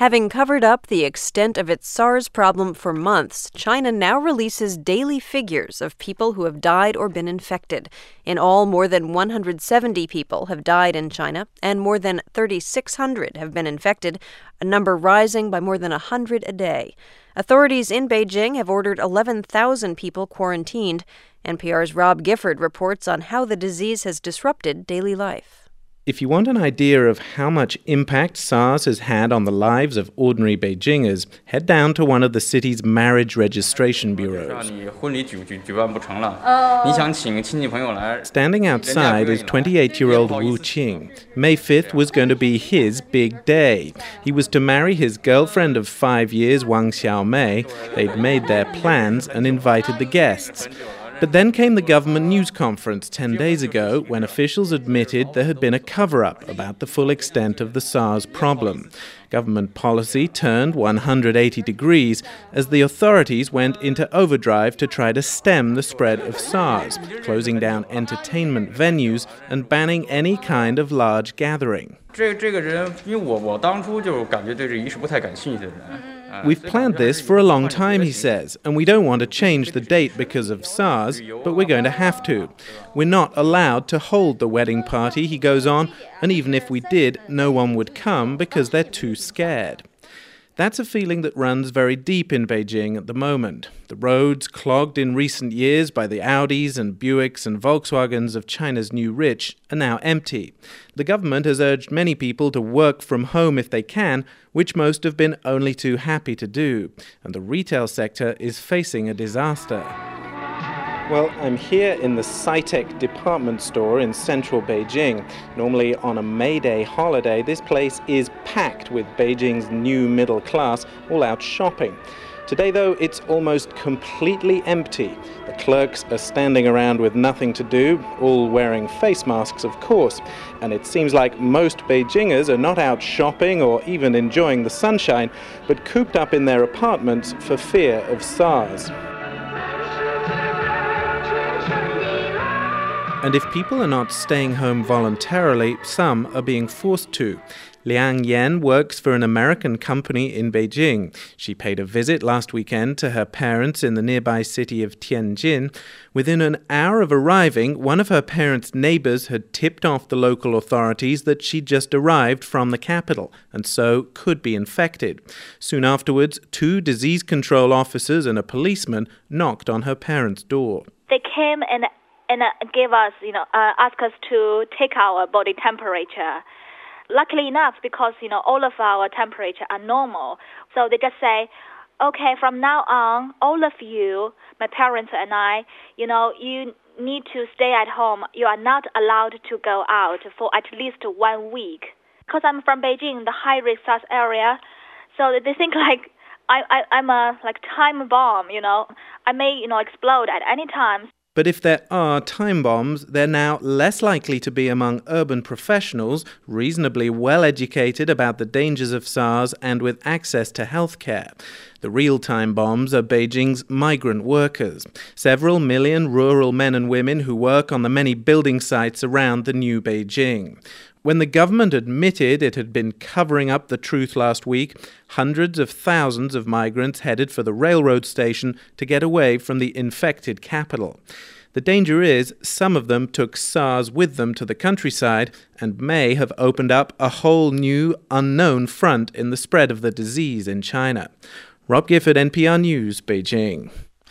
Having covered up the extent of its SARS problem for months, China now releases daily figures of people who have died or been infected. In all, more than 170 people have died in China, and more than 3,600 have been infected, a number rising by more than 100 a day. Authorities in Beijing have ordered 11,000 people quarantined. NPR's Rob Gifford reports on how the disease has disrupted daily life. If you want an idea of how much impact SARS has had on the lives of ordinary Beijingers, head down to one of the city's marriage registration bureaus. Standing outside is 28-year-old Wu Qing. May 5th was going to be his big day. He was to marry his girlfriend of 5 years, Wang Xiaomei. They'd made their plans and invited the guests. But then came the government news conference 10 days ago when officials admitted there had been a cover-up about the full extent of the SARS problem. Government policy turned 180 degrees as the authorities went into overdrive to try to stem the spread of SARS, closing down entertainment venues and banning any kind of large gathering. We've planned this for a long time, he says, and we don't want to change the date because of SARS, but we're going to have to. We're not allowed to hold the wedding party, he goes on, and even if we did, no one would come because they're too scared. That's a feeling that runs very deep in Beijing at the moment. The roads, clogged in recent years by the Audis and Buicks and Volkswagens of China's new rich, are now empty. The government has urged many people to work from home if they can, which most have been only too happy to do. And the retail sector is facing a disaster. Well, I'm here in the Sci-Tech department store in central Beijing. Normally on a May Day holiday, this place is packed with Beijing's new middle class all out shopping. Today, though, it's almost completely empty. The clerks are standing around with nothing to do, all wearing face masks, of course. And it seems like most Beijingers are not out shopping or even enjoying the sunshine, but cooped up in their apartments for fear of SARS. And if people are not staying home voluntarily, some are being forced to. Liang Yan works for an American company in Beijing. She paid a visit last weekend to her parents in the nearby city of Tianjin. Within an hour of arriving, one of her parents' neighbors had tipped off the local authorities that she'd just arrived from the capital and so could be infected. Soon afterwards, 2 disease control officers and a policeman knocked on her parents' door. They came and gave us, ask us to take our body temperature. Luckily enough, because, all of our temperature are normal. So they just say, okay, from now on, all of you, my parents and I, you need to stay at home. You are not allowed to go out for at least 1 week. Because I'm from Beijing, the high-risk SARS area, so they think I'm a time bomb, I may, explode at any time. But if there are time bombs, they're now less likely to be among urban professionals, reasonably well educated about the dangers of SARS and with access to healthcare. The real time bombs are Beijing's migrant workers, several million rural men and women who work on the many building sites around the new Beijing. When the government admitted it had been covering up the truth last week, hundreds of thousands of migrants headed for the railroad station to get away from the infected capital. The danger is some of them took SARS with them to the countryside and may have opened up a whole new, unknown front in the spread of the disease in China. Rob Gifford, NPR News, Beijing.